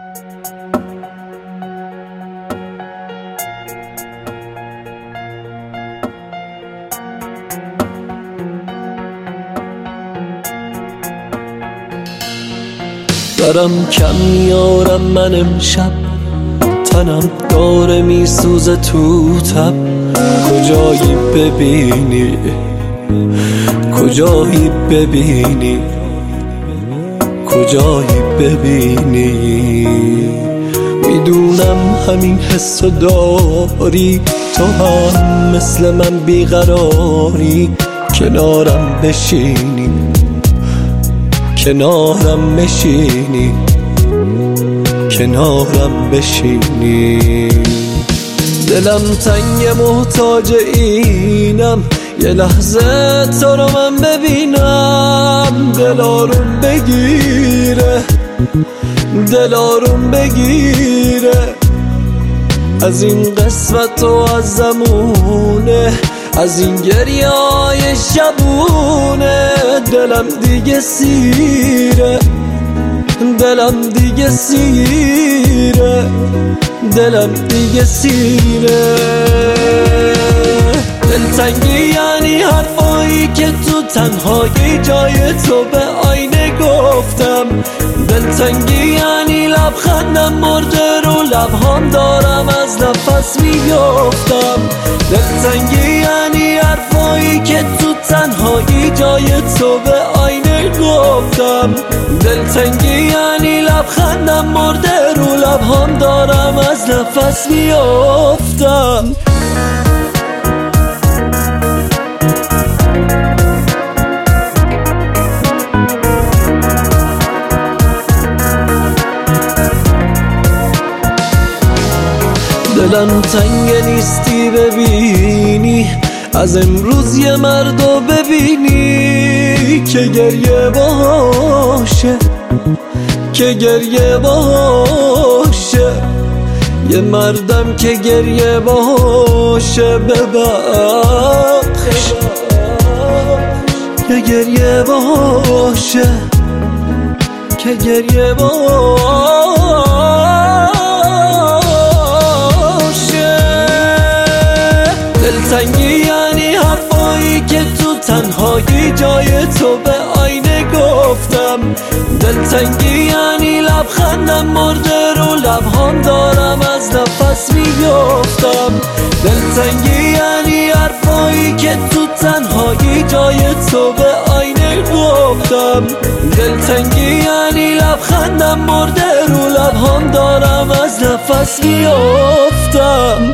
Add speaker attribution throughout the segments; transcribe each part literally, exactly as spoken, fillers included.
Speaker 1: دارم کم میارم من امشب، تنم داره میسوزه تو تب. کجایی ببینی، کجایی ببینی، کجایی ببینی. میدونم همین حسو داری، تو هم مثل من بیقراری. کنارم بشینی، کنارم بشینی، کنارم بشینی. دلم تنگ محتاج اینم، یه لحظه تو رو من ببینم. دل آروم بگیره، دل آروم بگیره. از این قسمت و از زمونه، از این گریه های شبونه. دلم دیگه سیره، دلم دیگه سیره، دلم دیگه سیره. دلتنگی یعنی حرفایی که تو تنهایی جای تو به آینه گفتم. دلتنگی یعنی لبخندم مرده رو لبهام، دارم از نفس میگفتم. دلتنگی یعنی حرفایی که تو تنهایی جای تو به آینه گفتم. دلتنگی یعنی لبخندم مرده رو لبهام، دارم از نفس میافتم. دلم تنگ نیستی ببینی، از امروز یه مردو ببینی که گریه باشه، که گریه باشه. یه مردم که گریه باشه، ببخش که گریه باشه، که گریه باشه. دلتنگی یعنی حرفایی که تو تنهایی جای تو به آینه گفتم. دلتنگی یعنی لبخندم مرده رو لبهام، دارم از نفس میگفتم. دلتنگی یعنی حرفایی که تو تنهایی جای تو به آینه گفتم. دلتنگی یعنی لبخندم مرده رو لبهام، دارم از نفس میافتم.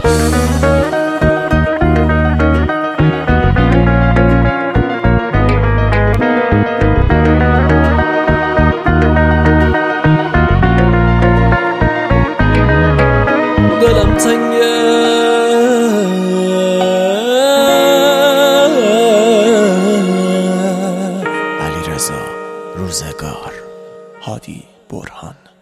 Speaker 1: دلم تنگه،
Speaker 2: علیرضا روزگار، هادی برهان.